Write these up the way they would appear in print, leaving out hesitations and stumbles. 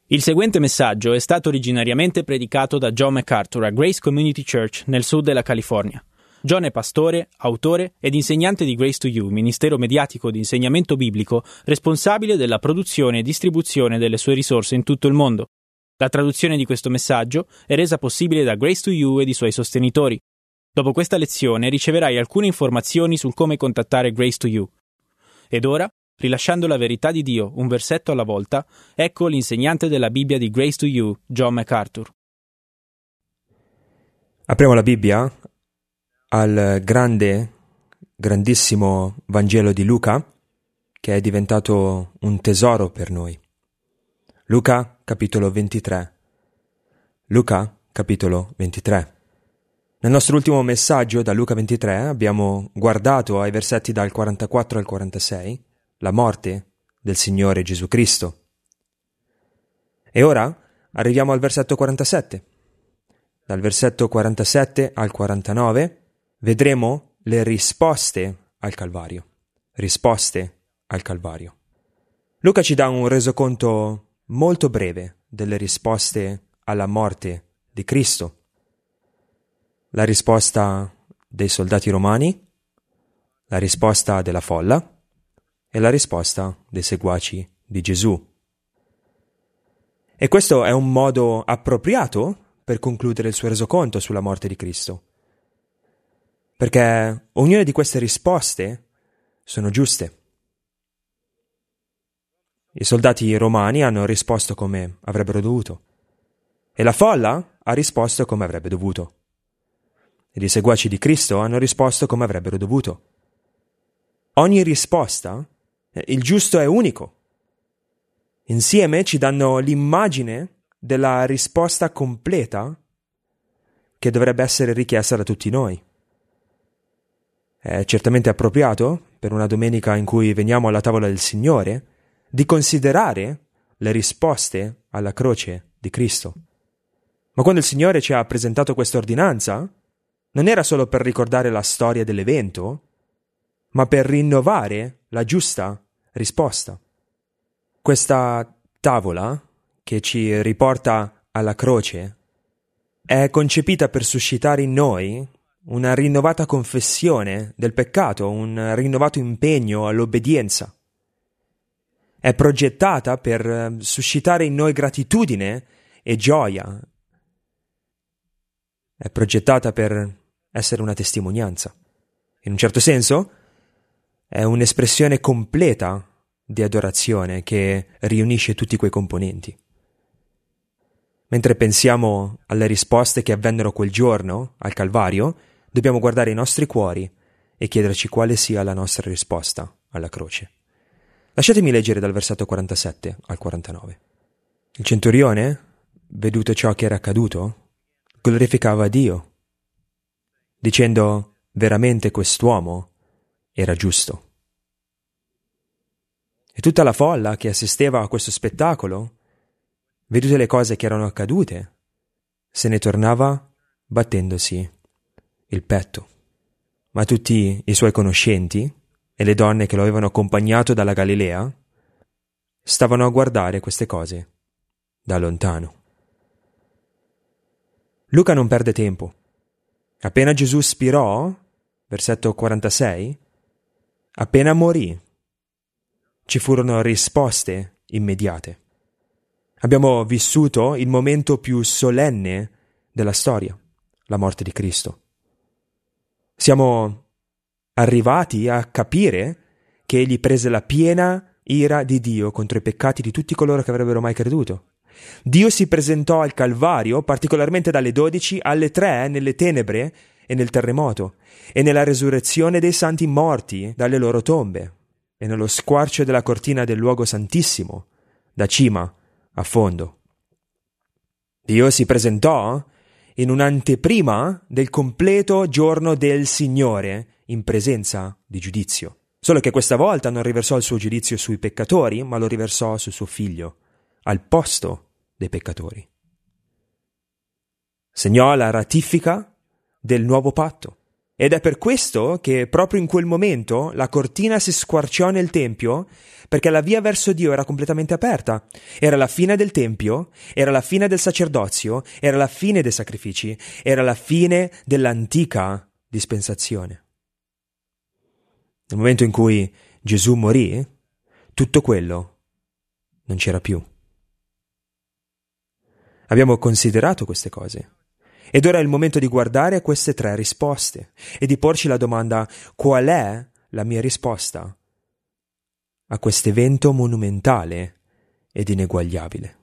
Il seguente messaggio è stato originariamente predicato da John MacArthur a Grace Community Church nel sud della California. John è pastore, autore ed insegnante di Grace to You, ministero mediatico di insegnamento biblico responsabile della produzione e distribuzione delle sue risorse in tutto il mondo. La traduzione di questo messaggio è resa possibile da Grace to You ed i suoi sostenitori. Dopo questa lezione riceverai alcune informazioni sul come contattare Grace to You. Ed ora, rilasciando la verità di Dio un versetto alla volta, ecco l'insegnante della Bibbia di Grace to You, John MacArthur. Apriamo la Bibbia al grandissimo Vangelo di Luca, che è diventato un tesoro per noi. Luca, capitolo 23. Luca, capitolo 23. Nel nostro ultimo messaggio da Luca 23 abbiamo guardato ai versetti dal 44 al 46, la morte del Signore Gesù Cristo. E ora arriviamo al versetto 47. Dal versetto 47 al 49 vedremo le risposte al Calvario. Risposte al Calvario. Luca ci dà un resoconto molto breve delle risposte alla morte di Cristo. La risposta dei soldati romani, la risposta della folla e la risposta dei seguaci di Gesù. E questo è un modo appropriato per concludere il suo resoconto sulla morte di Cristo, perché ognuna di queste risposte sono giuste. I soldati romani hanno risposto come avrebbero dovuto, e la folla ha risposto come avrebbe dovuto. Ed i seguaci di Cristo hanno risposto come avrebbero dovuto. Ogni risposta, il giusto è unico. Insieme ci danno l'immagine della risposta completa che dovrebbe essere richiesta da tutti noi. È certamente appropriato, per una domenica in cui veniamo alla tavola del Signore, di considerare le risposte alla croce di Cristo. Ma quando il Signore ci ha presentato questa ordinanza, non era solo per ricordare la storia dell'evento, ma per rinnovare la giusta risposta. Questa tavola, che ci riporta alla croce, è concepita per suscitare in noi una rinnovata confessione del peccato, un rinnovato impegno all'obbedienza. È progettata per suscitare in noi gratitudine e gioia. È progettata per essere una testimonianza. In un certo senso, è un'espressione completa di adorazione che riunisce tutti quei componenti. Mentre pensiamo alle risposte che avvennero quel giorno, al Calvario, dobbiamo guardare i nostri cuori e chiederci quale sia la nostra risposta alla croce. Lasciatemi leggere dal versetto 47 al 49. Il centurione, veduto ciò che era accaduto, glorificava Dio, dicendo: veramente quest'uomo era giusto. E tutta la folla che assisteva a questo spettacolo, vedute le cose che erano accadute, se ne tornava battendosi il petto. Ma tutti i suoi conoscenti e le donne che lo avevano accompagnato dalla Galilea stavano a guardare queste cose da lontano. Luca non perde tempo. Appena Gesù spirò, versetto 46, appena morì, ci furono risposte immediate. Abbiamo vissuto il momento più solenne della storia, la morte di Cristo. Siamo arrivati a capire che egli prese la piena ira di Dio contro i peccati di tutti coloro che avrebbero mai creduto. Dio si presentò al Calvario, particolarmente dalle 12 alle 3, nelle tenebre e nel terremoto, e nella resurrezione dei santi morti dalle loro tombe, e nello squarcio della cortina del luogo santissimo, da cima a fondo. Dio si presentò in un'anteprima del completo giorno del Signore, in presenza di giudizio. Solo che questa volta non riversò il suo giudizio sui peccatori, ma lo riversò su suo figlio, al posto dei peccatori. Segnò la ratifica del nuovo patto. Ed è per questo che proprio in quel momento la cortina si squarciò nel Tempio, perché la via verso Dio era completamente aperta. Era la fine del Tempio, era la fine del sacerdozio, era la fine dei sacrifici, era la fine dell'antica dispensazione. Nel momento in cui Gesù morì, tutto quello non c'era più. Abbiamo considerato queste cose. Ed ora è il momento di guardare queste 3 risposte e di porci la domanda: qual è la mia risposta a questo evento monumentale ed ineguagliabile?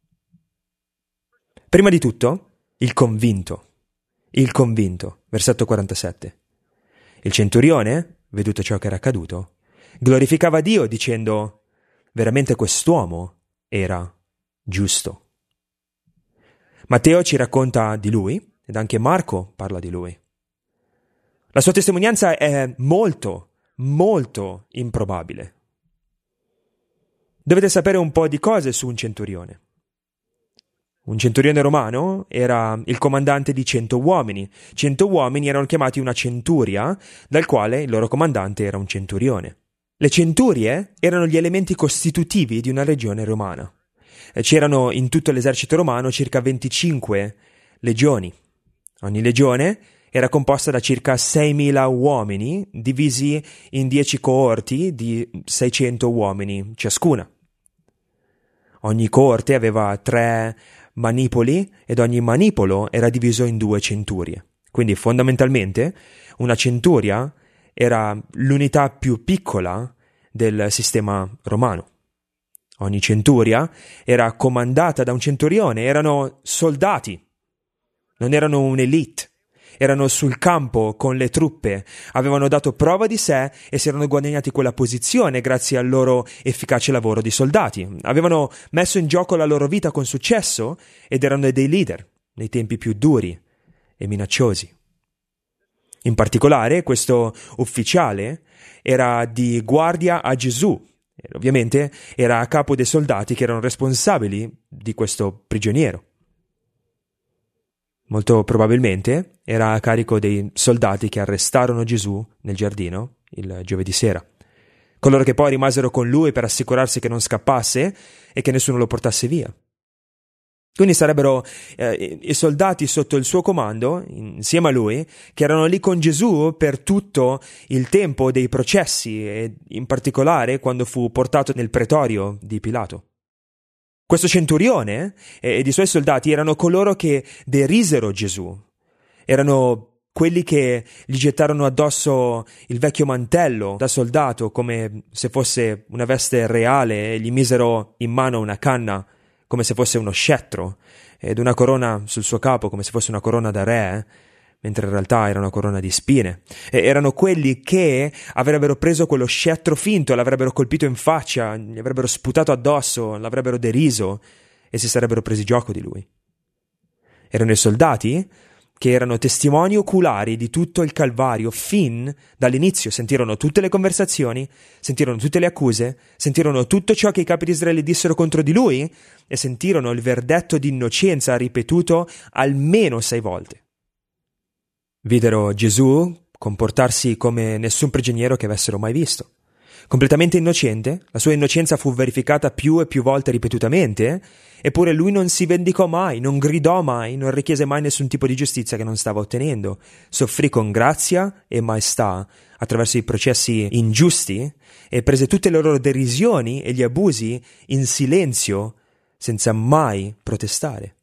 Prima di tutto, il convinto, versetto 47. Il centurione, veduto ciò che era accaduto, glorificava Dio dicendo: veramente quest'uomo era giusto. Matteo ci racconta di lui ed anche Marco parla di lui. La sua testimonianza è molto, molto improbabile. Dovete sapere un po' di cose su un centurione. Un centurione romano era il comandante di 100 uomini. 100 uomini erano chiamati una centuria, dal quale il loro comandante era un centurione. Le centurie erano gli elementi costitutivi di una legione romana. C'erano in tutto l'esercito romano circa 25 legioni. Ogni legione era composta da circa 6.000 uomini, divisi in 10 coorti di 600 uomini ciascuna. Ogni coorte aveva 3 manipoli ed ogni manipolo era diviso in 2 centurie. Quindi fondamentalmente una centuria era l'unità più piccola del sistema romano. Ogni centuria era comandata da un centurione, erano soldati, non erano un'elite, erano sul campo con le truppe, avevano dato prova di sé e si erano guadagnati quella posizione grazie al loro efficace lavoro di soldati. Avevano messo in gioco la loro vita con successo ed erano dei leader nei tempi più duri e minacciosi. In particolare, questo ufficiale era di guardia a Gesù. E ovviamente era a capo dei soldati che erano responsabili di questo prigioniero. Molto probabilmente era a carico dei soldati che arrestarono Gesù nel giardino il giovedì sera. Coloro che poi rimasero con lui per assicurarsi che non scappasse e che nessuno lo portasse via. Quindi sarebbero i soldati sotto il suo comando, insieme a lui, che erano lì con Gesù per tutto il tempo dei processi e in particolare quando fu portato nel pretorio di Pilato. Questo centurione ed i suoi soldati erano coloro che derisero Gesù, erano quelli che gli gettarono addosso il vecchio mantello da soldato come se fosse una veste reale e gli misero in mano una canna come se fosse uno scettro, ed una corona sul suo capo come se fosse una corona da re, mentre in realtà era una corona di spine. E erano quelli che avrebbero preso quello scettro finto, l'avrebbero colpito in faccia, gli avrebbero sputato addosso, l'avrebbero deriso e si sarebbero presi gioco di lui. Erano i soldati che erano testimoni oculari di tutto il Calvario fin dall'inizio. Sentirono tutte le conversazioni, sentirono tutte le accuse, sentirono tutto ciò che i capi di Israele dissero contro di lui e sentirono il verdetto di innocenza ripetuto almeno 6 volte. Videro Gesù comportarsi come nessun prigioniero che avessero mai visto. Completamente innocente, la sua innocenza fu verificata più e più volte ripetutamente, eppure lui non si vendicò mai, non gridò mai, non richiese mai nessun tipo di giustizia che non stava ottenendo. Soffrì con grazia e maestà attraverso i processi ingiusti e prese tutte le loro derisioni e gli abusi in silenzio, senza mai protestare.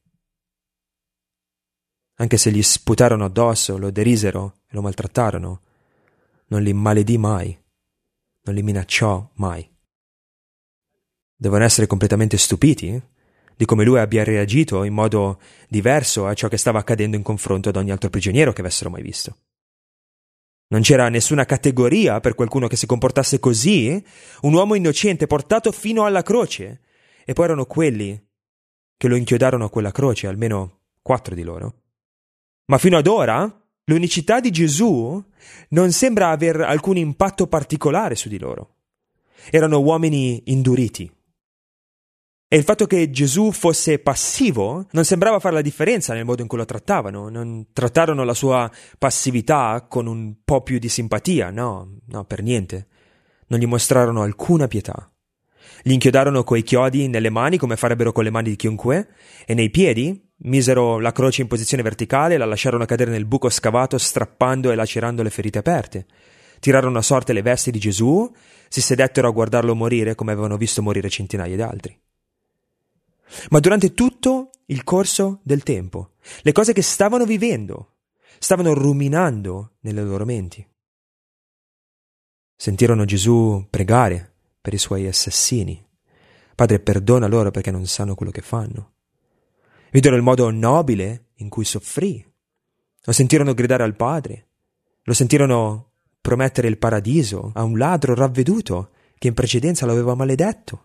Anche se gli sputarono addosso, lo derisero e lo maltrattarono, non li maledì mai. Non li minacciò mai. Devono essere completamente stupiti di come lui abbia reagito in modo diverso a ciò che stava accadendo in confronto ad ogni altro prigioniero che avessero mai visto. Non c'era nessuna categoria per qualcuno che si comportasse così, un uomo innocente portato fino alla croce, e poi erano quelli che lo inchiodarono a quella croce, almeno 4 di loro. Ma fino ad ora l'unicità di Gesù non sembra aver alcun impatto particolare su di loro. Erano uomini induriti. E il fatto che Gesù fosse passivo non sembrava fare la differenza nel modo in cui lo trattavano. Non trattarono la sua passività con un po' più di simpatia, no, per niente. Non gli mostrarono alcuna pietà. Gli inchiodarono coi chiodi nelle mani come farebbero con le mani di chiunque, e nei piedi misero la croce in posizione verticale e la lasciarono cadere nel buco scavato, strappando e lacerando le ferite aperte. Tirarono a sorte le vesti di Gesù, si sedettero a guardarlo morire come avevano visto morire centinaia di altri. Ma durante tutto il corso del tempo, le cose che stavano vivendo, stavano ruminando nelle loro menti. Sentirono Gesù pregare per i suoi assassini. Padre, perdona loro perché non sanno quello che fanno. Videro il modo nobile in cui soffrì. Lo sentirono gridare al Padre. Lo sentirono promettere il paradiso a un ladro ravveduto che in precedenza lo aveva maledetto.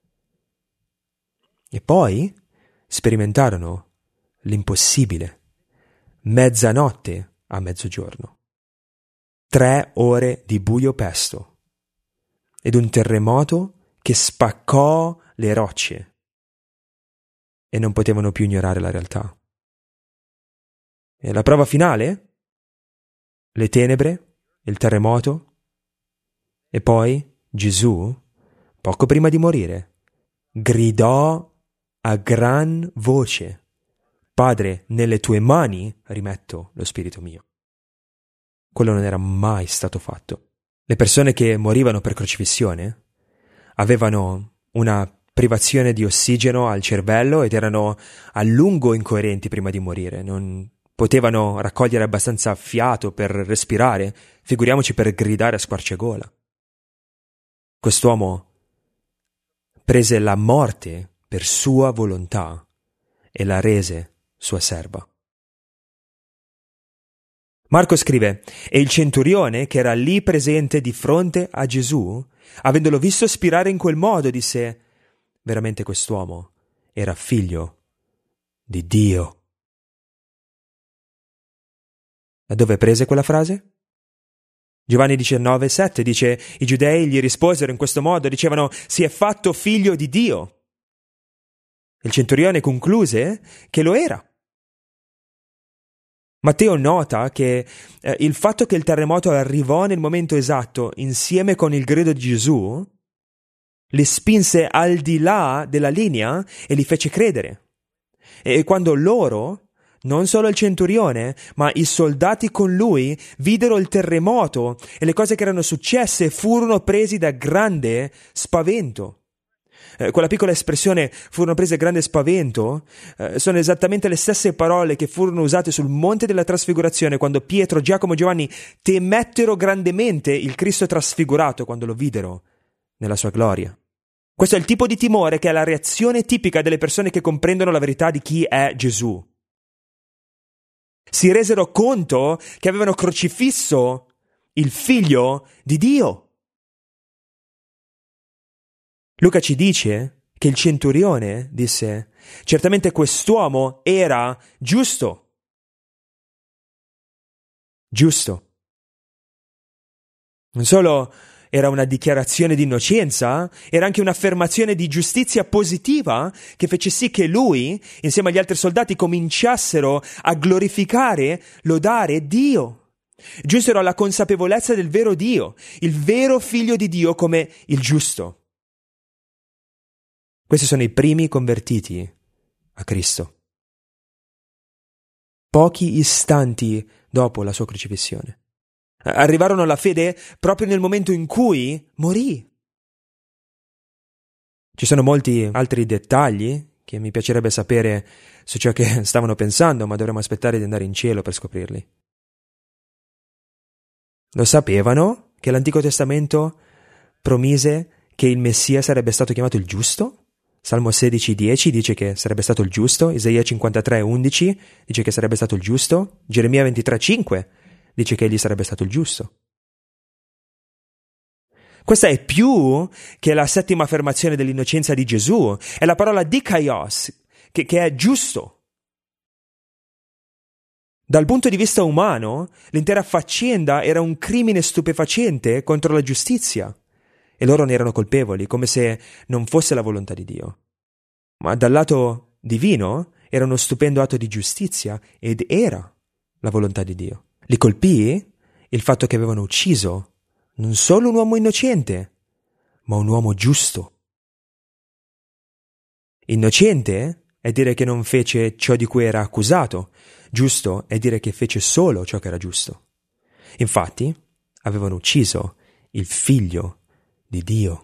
E poi sperimentarono l'impossibile. Mezzanotte a mezzogiorno. 3 ore di buio pesto. Ed un terremoto che spaccò le rocce. E non potevano più ignorare la realtà. E la prova finale? Le tenebre, il terremoto. E poi Gesù, poco prima di morire, gridò a gran voce: Padre, nelle tue mani rimetto lo spirito mio. Quello non era mai stato fatto. Le persone che morivano per crocifissione avevano una privazione di ossigeno al cervello ed erano a lungo incoerenti prima di morire. Non potevano raccogliere abbastanza fiato per respirare, figuriamoci per gridare a squarciagola. Quest'uomo prese la morte per sua volontà e la rese sua serva. Marco scrive: e il centurione, che era lì presente di fronte a Gesù, avendolo visto spirare in quel modo, disse: veramente quest'uomo era figlio di Dio. Da dove prese quella frase? Giovanni 19,7 dice: i giudei gli risposero in questo modo, dicevano: si è fatto figlio di Dio. Il centurione concluse che lo era. Matteo nota che il fatto che il terremoto arrivò nel momento esatto insieme con il grido di Gesù li spinse al di là della linea e li fece credere. E quando loro, non solo il centurione, ma i soldati con lui, videro il terremoto e le cose che erano successe, furono presi da grande spavento. Quella piccola espressione furono prese grande spavento sono esattamente le stesse parole che furono usate sul monte della trasfigurazione quando Pietro, Giacomo e Giovanni temettero grandemente il Cristo trasfigurato quando lo videro nella sua gloria. Questo è il tipo di timore che è la reazione tipica delle persone che comprendono la verità di chi è Gesù. Si resero conto che avevano crocifisso il figlio di Dio. Luca ci dice che il centurione disse: certamente quest'uomo era giusto. Giusto. Non solo era una dichiarazione di innocenza, era anche un'affermazione di giustizia positiva che fece sì che lui, insieme agli altri soldati, cominciassero a glorificare, lodare Dio. Giunsero alla consapevolezza del vero Dio, il vero figlio di Dio come il giusto. Questi sono i primi convertiti a Cristo. Pochi istanti dopo la sua crocifissione. Arrivarono alla fede proprio nel momento in cui morì. Ci sono molti altri dettagli che mi piacerebbe sapere su ciò che stavano pensando, ma dovremmo aspettare di andare in cielo per scoprirli. Lo sapevano che l'Antico Testamento promise che il Messia sarebbe stato chiamato il giusto? Salmo 16,10 dice che sarebbe stato il giusto, Isaia 53,11 dice che sarebbe stato il giusto, Geremia 23,5 dice che egli sarebbe stato il giusto. Questa è più che la settima affermazione dell'innocenza di Gesù, è la parola dikaios, che è giusto. Dal punto di vista umano, l'intera faccenda era un crimine stupefacente contro la giustizia. E loro ne erano colpevoli, come se non fosse la volontà di Dio. ma dal lato divino era uno stupendo atto di giustizia ed era la volontà di Dio. Li colpì il fatto che avevano ucciso non solo un uomo innocente, ma un uomo giusto. Innocente è dire che non fece ciò di cui era accusato, giusto è dire che fece solo ciò che era giusto. Infatti, avevano ucciso il figlio di Dio.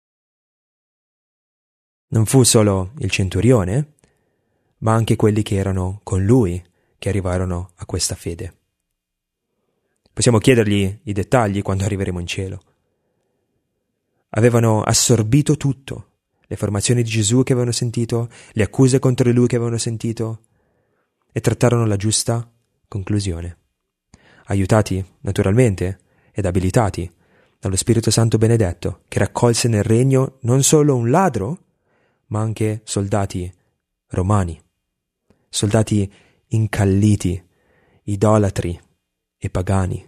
Non fu solo il centurione, ma anche quelli che erano con lui che arrivarono a questa fede. Possiamo chiedergli i dettagli quando arriveremo in cielo. Avevano assorbito tutto, le affermazioni di Gesù che avevano sentito, le accuse contro lui che avevano sentito, e trattarono la giusta conclusione. Aiutati, naturalmente, ed abilitati dallo Spirito Santo benedetto, che raccolse nel regno non solo un ladro, ma anche soldati romani, soldati incalliti, idolatri e pagani.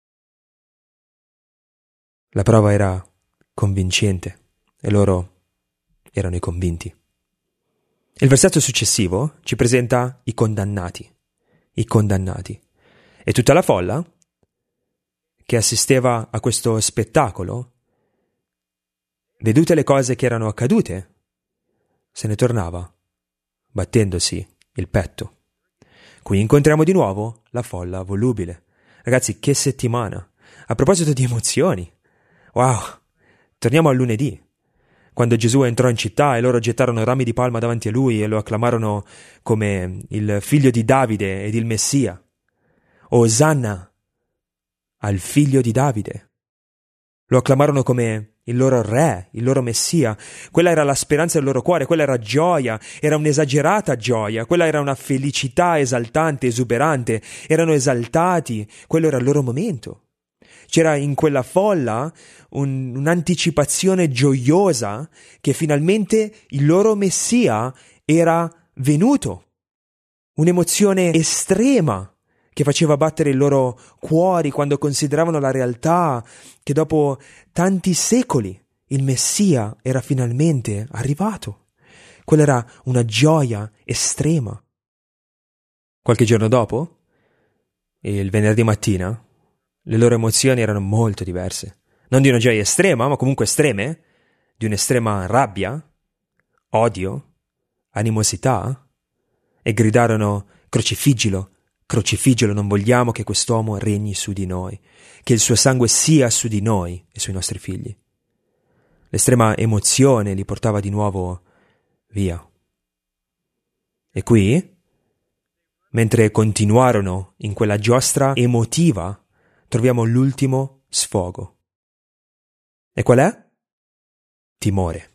La prova era convincente e loro erano i convinti. Il versetto successivo ci presenta i condannati, e tutta la folla che assisteva a questo spettacolo, vedute le cose che erano accadute, se ne tornava battendosi il petto. Qui incontriamo di nuovo la folla volubile. Ragazzi, che settimana! A proposito di emozioni, wow! Torniamo al lunedì, quando Gesù entrò in città e loro gettarono rami di palma davanti a lui e lo acclamarono come il figlio di Davide ed il Messia. Osanna al figlio di Davide. Lo acclamarono come il loro re, il loro Messia. Quella era la speranza del loro cuore, quella era gioia, era un'esagerata gioia, quella era una felicità esaltante, esuberante. Erano esaltati, quello era il loro momento. C'era in quella folla un'anticipazione gioiosa che finalmente il loro Messia era venuto. Un'emozione estrema che faceva battere i loro cuori quando consideravano la realtà che dopo tanti secoli il Messia era finalmente arrivato. Quella era una gioia estrema. Qualche giorno dopo, il venerdì mattina, le loro emozioni erano molto diverse. Non di una gioia estrema, ma comunque estreme, di un'estrema rabbia, odio, animosità, e gridarono: crocifiggilo, crocifiggilo, non vogliamo che quest'uomo regni su di noi, che il suo sangue sia su di noi e sui nostri figli. L'estrema emozione li portava di nuovo via. E qui, mentre continuarono in quella giostra emotiva, troviamo l'ultimo sfogo. E qual è? Timore.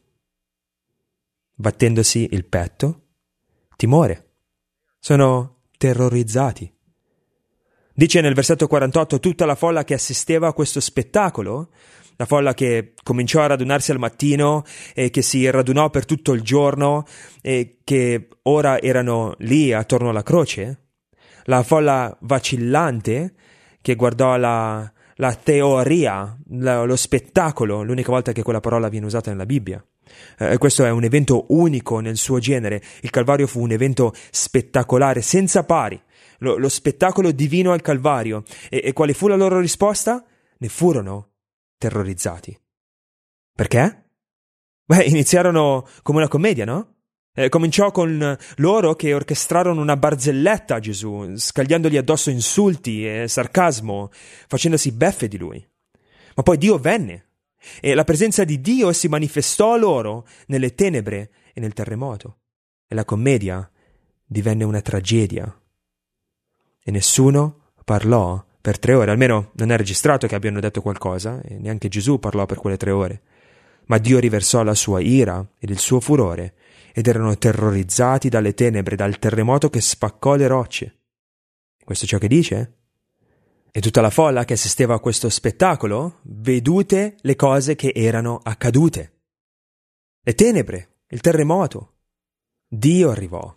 Battendosi il petto, timore. Sono terrorizzati. Dice nel versetto 48: tutta la folla che assisteva a questo spettacolo, la folla che cominciò a radunarsi al mattino e che si radunò per tutto il giorno e che ora erano lì attorno alla croce, la folla vacillante che guardò la teoria, lo spettacolo, l'unica volta che quella parola viene usata nella Bibbia. Questo è un evento unico nel suo genere. Il Calvario fu un evento spettacolare, senza pari. Lo spettacolo divino al Calvario. E quale fu la loro risposta? Ne furono terrorizzati. Perché? Iniziarono come una commedia, no? Cominciò con loro che orchestrarono una barzelletta a Gesù, scagliandogli addosso insulti e sarcasmo, facendosi beffe di lui. Ma poi Dio venne. E la presenza di Dio si manifestò loro nelle tenebre e nel terremoto. E la commedia divenne una tragedia. E nessuno parlò per 3 ore. Almeno non è registrato che abbiano detto qualcosa, e neanche Gesù parlò per quelle 3 ore. Ma Dio riversò la sua ira ed il suo furore, ed erano terrorizzati dalle tenebre, dal terremoto che spaccò le rocce. Questo è ciò che dice? E tutta la folla che assisteva a questo spettacolo, vedute le cose che erano accadute. Le tenebre, il terremoto. Dio arrivò.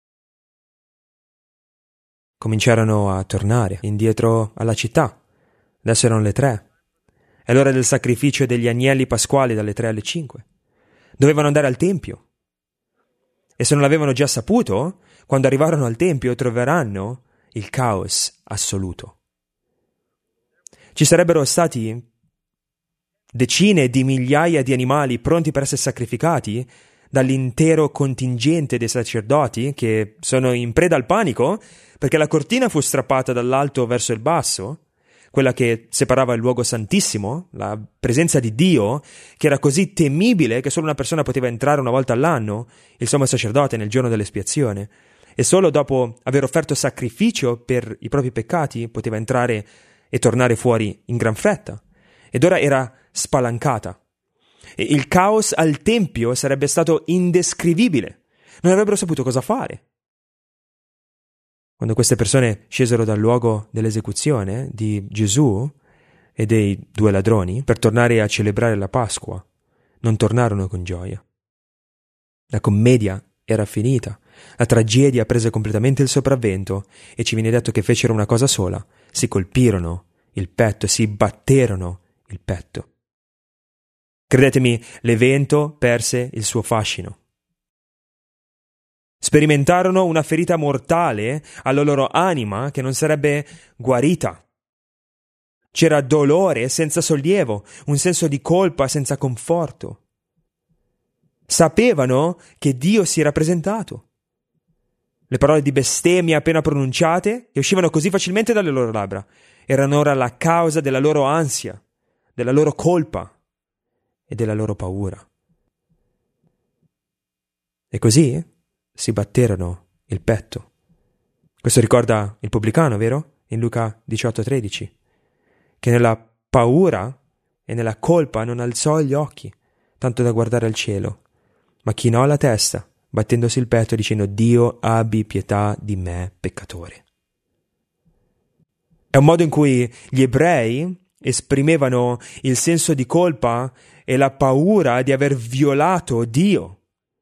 Cominciarono a tornare indietro alla città. Adesso erano le 3. È l'ora del sacrificio degli agnelli pasquali dalle 3 alle 5. Dovevano andare al tempio. E se non l'avevano già saputo, quando arrivarono al Tempio troveranno il caos assoluto. Ci sarebbero stati decine di migliaia di animali pronti per essere sacrificati dall'intero contingente dei sacerdoti che sono in preda al panico perché la cortina fu strappata dall'alto verso il basso, quella che separava il luogo santissimo, la presenza di Dio, che era così temibile che solo una persona poteva entrare una volta all'anno, il sommo sacerdote nel giorno dell'espiazione, e solo dopo aver offerto sacrificio per i propri peccati poteva entrare e tornare fuori in gran fretta. Ed ora era spalancata. E il caos al Tempio sarebbe stato indescrivibile. Non avrebbero saputo cosa fare. Quando queste persone scesero dal luogo dell'esecuzione di Gesù e dei due ladroni per tornare a celebrare la Pasqua, non tornarono con gioia. La commedia era finita, la tragedia prese completamente il sopravvento e ci viene detto che fecero una cosa sola: si colpirono il petto, si batterono il petto. Credetemi, l'evento perse il suo fascino. Sperimentarono una ferita mortale alla loro anima che non sarebbe guarita. C'era dolore senza sollievo, un senso di colpa senza conforto. Sapevano che Dio si era presentato. Le parole di bestemmia appena pronunciate, che uscivano così facilmente dalle loro labbra, erano ora la causa della loro ansia, della loro colpa e della loro paura. E così si batterono il petto. Questo ricorda il pubblicano, vero? In Luca 18,13, che nella paura e nella colpa non alzò gli occhi, tanto da guardare al cielo, ma chinò la testa, battendosi il petto dicendo: Dio, abbi pietà di me, peccatore. È un modo in cui gli ebrei esprimevano il senso di colpa e la paura di aver violato Dio.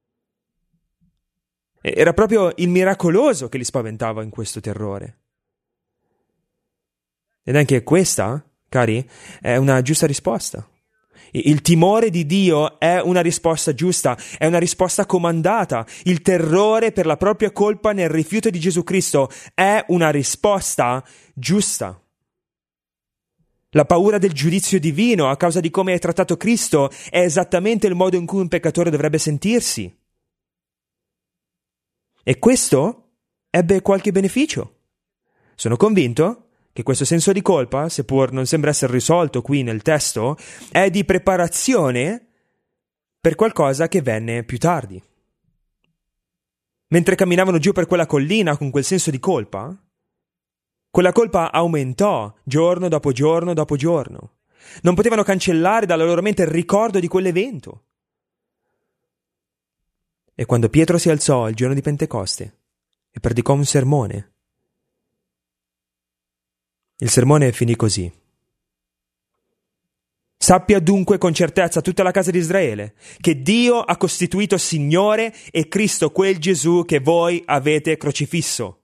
Era proprio il miracoloso che li spaventava in questo terrore. Ed anche questa, cari, è una giusta risposta. Il timore di Dio è una risposta giusta, è una risposta comandata. Il terrore per la propria colpa nel rifiuto di Gesù Cristo è una risposta giusta. La paura del giudizio divino a causa di come è trattato Cristo è esattamente il modo in cui un peccatore dovrebbe sentirsi. E questo ebbe qualche beneficio. Sono convinto che questo senso di colpa, seppur non sembra essere risolto qui nel testo, è di preparazione per qualcosa che venne più tardi. Mentre camminavano giù per quella collina con quel senso di colpa, quella colpa aumentò giorno dopo giorno dopo giorno. Non potevano cancellare dalla loro mente il ricordo di quell'evento. E quando Pietro si alzò il giorno di Pentecoste e predicò un sermone, il sermone finì così: Sappia dunque con certezza tutta la casa di Israele che Dio ha costituito Signore e Cristo quel Gesù che voi avete crocifisso.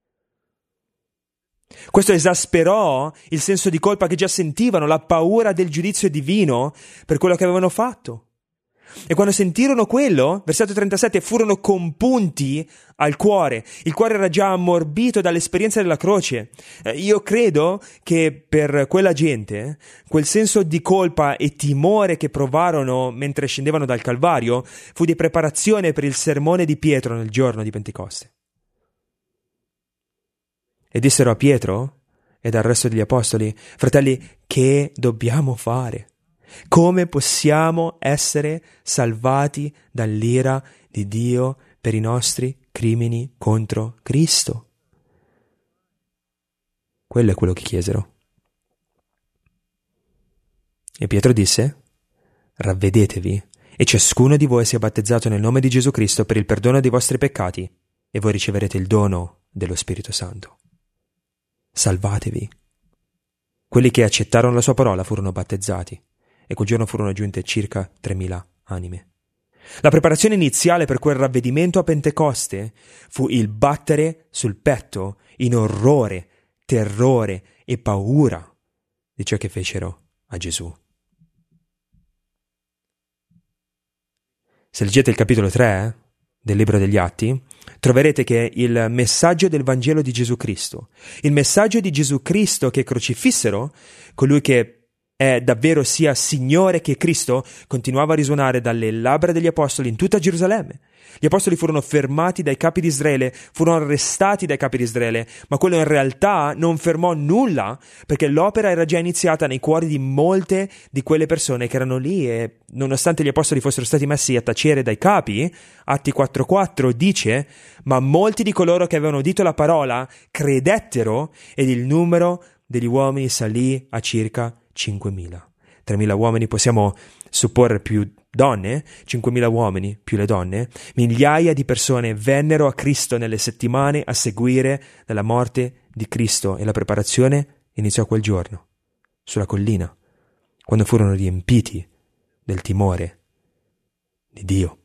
Questo esasperò il senso di colpa che già sentivano, la paura del giudizio divino per quello che avevano fatto. E quando sentirono quello, versetto 37, furono compunti al cuore. Il cuore era già ammorbito dall'esperienza della croce. Io credo che per quella gente, quel senso di colpa e timore che provarono mentre scendevano dal Calvario fu di preparazione per il sermone di Pietro nel giorno di Pentecoste. E dissero a Pietro ed al resto degli apostoli: fratelli, che dobbiamo fare? Come possiamo essere salvati dall'ira di Dio per i nostri crimini contro Cristo? Quello è quello che chiesero. E Pietro disse: ravvedetevi e ciascuno di voi sia battezzato nel nome di Gesù Cristo per il perdono dei vostri peccati e voi riceverete il dono dello Spirito Santo. Salvatevi. Quelli che accettarono la sua parola furono battezzati e quel giorno furono aggiunte circa 3.000 anime. La preparazione iniziale per quel ravvedimento a Pentecoste fu il battere sul petto in orrore, terrore e paura di ciò che fecero a Gesù. Se leggete il capitolo 3 del libro degli Atti, troverete che il messaggio del Vangelo di Gesù Cristo, il messaggio di Gesù Cristo che crocifissero, colui che è davvero sia Signore che Cristo, continuava a risuonare dalle labbra degli apostoli in tutta Gerusalemme. Gli apostoli furono fermati dai capi di Israele, furono arrestati dai capi di Israele, ma quello in realtà non fermò nulla, perché l'opera era già iniziata nei cuori di molte di quelle persone che erano lì, e nonostante gli apostoli fossero stati messi a tacere dai capi, Atti 4:4 dice: ma molti di coloro che avevano udito la parola credettero, ed il numero degli uomini salì a circa 5.000. 3.000 uomini, possiamo supporre più donne, 5.000 uomini più le donne. Migliaia di persone vennero a Cristo nelle settimane a seguire la morte di Cristo, e la preparazione iniziò quel giorno, sulla collina, quando furono riempiti del timore di Dio.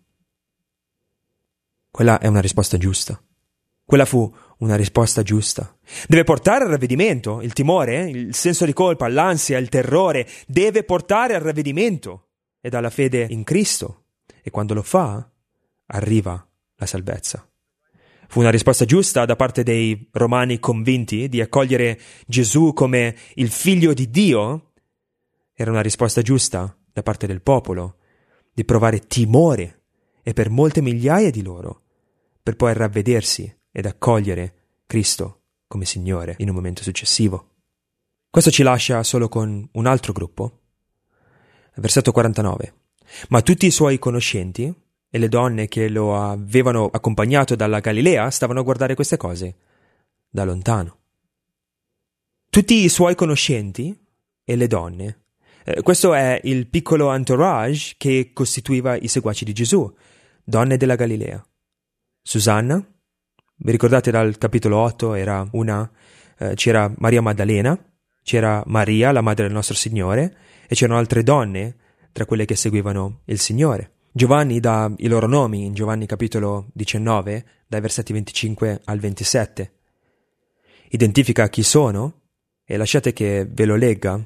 Quella è una risposta giusta. Quella fu una risposta giusta. Deve portare al ravvedimento. Il timore, il senso di colpa, l'ansia, il terrore deve portare al ravvedimento e alla fede in Cristo. E quando lo fa, arriva la salvezza. Fu una risposta giusta da parte dei romani convinti di accogliere Gesù come il figlio di Dio. Era una risposta giusta da parte del popolo di provare timore, e per molte migliaia di loro, per poi ravvedersi ed accogliere Cristo come Signore in un momento successivo. Questo ci lascia solo con un altro gruppo. Versetto 49. Ma tutti i suoi conoscenti e le donne che lo avevano accompagnato dalla Galilea stavano a guardare queste cose da lontano. Tutti i suoi conoscenti e le donne. Questo è il piccolo entourage che costituiva i seguaci di Gesù, donne della Galilea. Susanna, vi ricordate dal capitolo 8, c'era Maria Maddalena, c'era Maria, la madre del nostro Signore, e c'erano altre donne tra quelle che seguivano il Signore. Giovanni dà i loro nomi in Giovanni capitolo 19, dai versetti 25 al 27. Identifica chi sono, e lasciate che ve lo legga.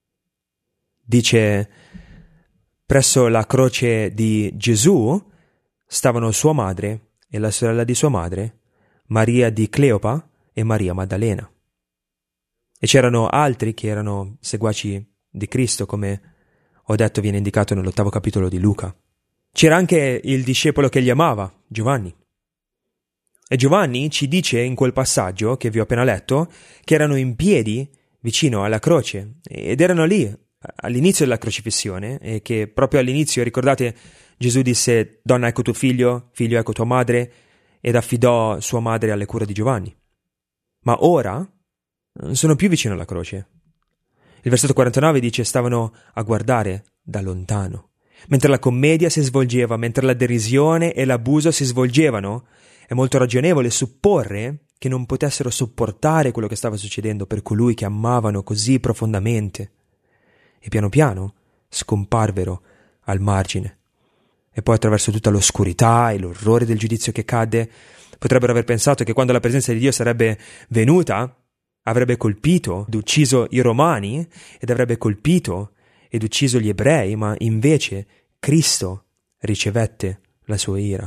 Dice: presso la croce di Gesù stavano sua madre e la sorella di sua madre, Maria di Cleopa e Maria Maddalena. E c'erano altri che erano seguaci di Cristo, come ho detto viene indicato nell'8° capitolo di Luca. C'era anche il discepolo che gli amava, Giovanni. E Giovanni ci dice in quel passaggio che vi ho appena letto che erano in piedi vicino alla croce, ed erano lì all'inizio della crocifissione, e che proprio all'inizio, ricordate, Gesù disse: donna, ecco tuo figlio, figlio, ecco tua madre, ed affidò sua madre alle cure di Giovanni. Ma ora non sono più vicino alla croce. Il versetto 49 dice: stavano a guardare da lontano. Mentre la commedia si svolgeva, mentre la derisione e l'abuso si svolgevano, è molto ragionevole supporre che non potessero sopportare quello che stava succedendo per colui che amavano così profondamente. E piano piano scomparvero al margine. E poi, attraverso tutta l'oscurità e l'orrore del giudizio che cadde, potrebbero aver pensato che quando la presenza di Dio sarebbe venuta, avrebbe colpito ed ucciso i romani, ed avrebbe colpito ed ucciso gli ebrei, ma invece Cristo ricevette la sua ira.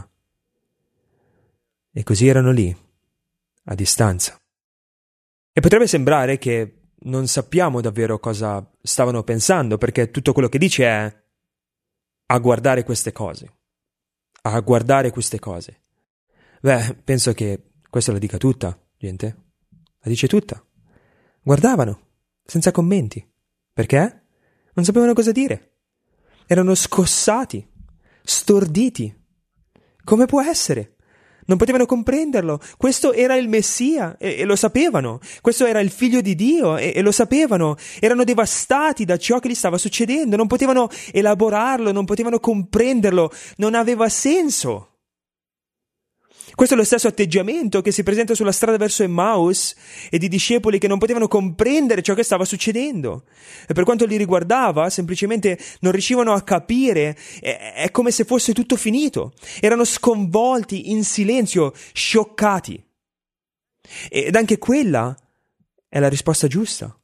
E così erano lì, a distanza. E potrebbe sembrare che non sappiamo davvero cosa stavano pensando, perché tutto quello che dice è: a guardare queste cose. A guardare queste cose. Beh, penso che questo la dica tutta, gente. La dice tutta. Guardavano, senza commenti. Perché? Non sapevano cosa dire. Erano scossati, storditi. Come può essere? Non potevano comprenderlo. Questo era il Messia e lo sapevano. Questo era il Figlio di Dio e lo sapevano. Erano devastati da ciò che gli stava succedendo. Non potevano elaborarlo, non potevano comprenderlo. Non aveva senso. Questo è lo stesso atteggiamento che si presenta sulla strada verso Emmaus, e di discepoli che non potevano comprendere ciò che stava succedendo. E per quanto li riguardava, semplicemente non riuscivano a capire, è come se fosse tutto finito. Erano sconvolti, in silenzio, scioccati. Ed anche quella è la risposta giusta.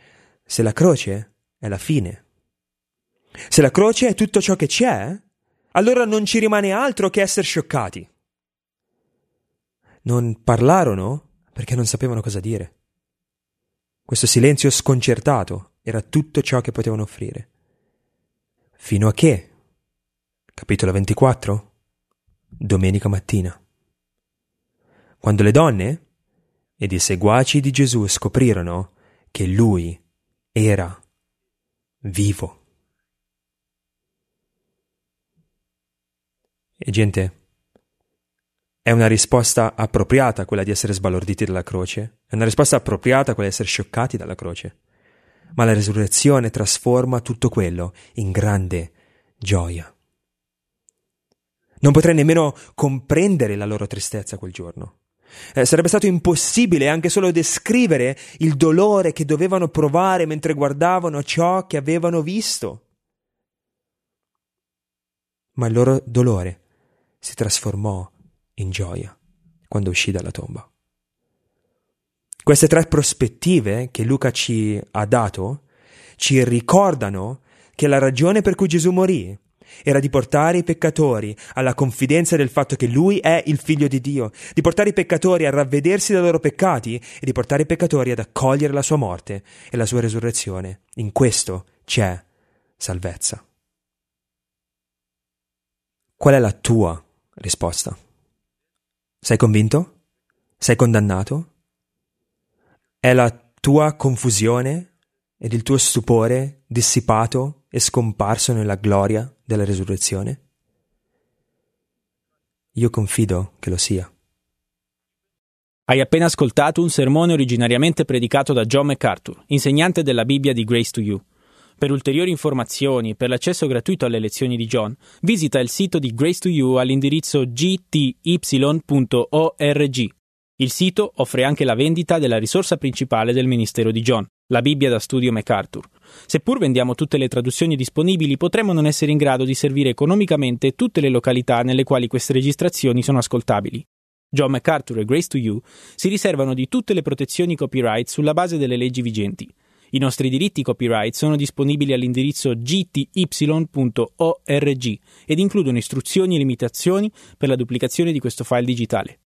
Se la croce è la fine, se la croce è tutto ciò che c'è, allora non ci rimane altro che essere scioccati. Non parlarono perché non sapevano cosa dire. Questo silenzio sconcertato era tutto ciò che potevano offrire. Fino a che, capitolo 24, domenica mattina, quando le donne ed i seguaci di Gesù scoprirono che lui era vivo. E gente, è una risposta appropriata quella di essere sbalorditi dalla croce, è una risposta appropriata quella di essere scioccati dalla croce, ma la resurrezione trasforma tutto quello in grande gioia. Non potrei nemmeno comprendere la loro tristezza quel giorno. Sarebbe stato impossibile anche solo descrivere il dolore che dovevano provare mentre guardavano ciò che avevano visto. Ma il loro dolore si trasformò in gioia quando uscì dalla tomba. Queste tre prospettive che Luca ci ha dato ci ricordano che la ragione per cui Gesù morì era di portare i peccatori alla confidenza del fatto che lui è il figlio di Dio, di portare i peccatori a ravvedersi dai loro peccati e di portare i peccatori ad accogliere la sua morte e la sua resurrezione. In questo c'è salvezza. Qual è la tua risposta? Sei convinto? Sei condannato? È la tua confusione ed il tuo stupore dissipato e scomparso nella gloria della resurrezione? Io confido che lo sia. Hai appena ascoltato un sermone originariamente predicato da John MacArthur, insegnante della Bibbia di Grace to You. Per ulteriori informazioni e per l'accesso gratuito alle lezioni di John, visita il sito di Grace to You all'indirizzo gty.org. Il sito offre anche la vendita della risorsa principale del ministero di John, la Bibbia da studio MacArthur. Seppur vendiamo tutte le traduzioni disponibili, potremmo non essere in grado di servire economicamente tutte le località nelle quali queste registrazioni sono ascoltabili. John MacArthur e Grace to You si riservano di tutte le protezioni copyright sulla base delle leggi vigenti. I nostri diritti copyright sono disponibili all'indirizzo gty.org ed includono istruzioni e limitazioni per la duplicazione di questo file digitale.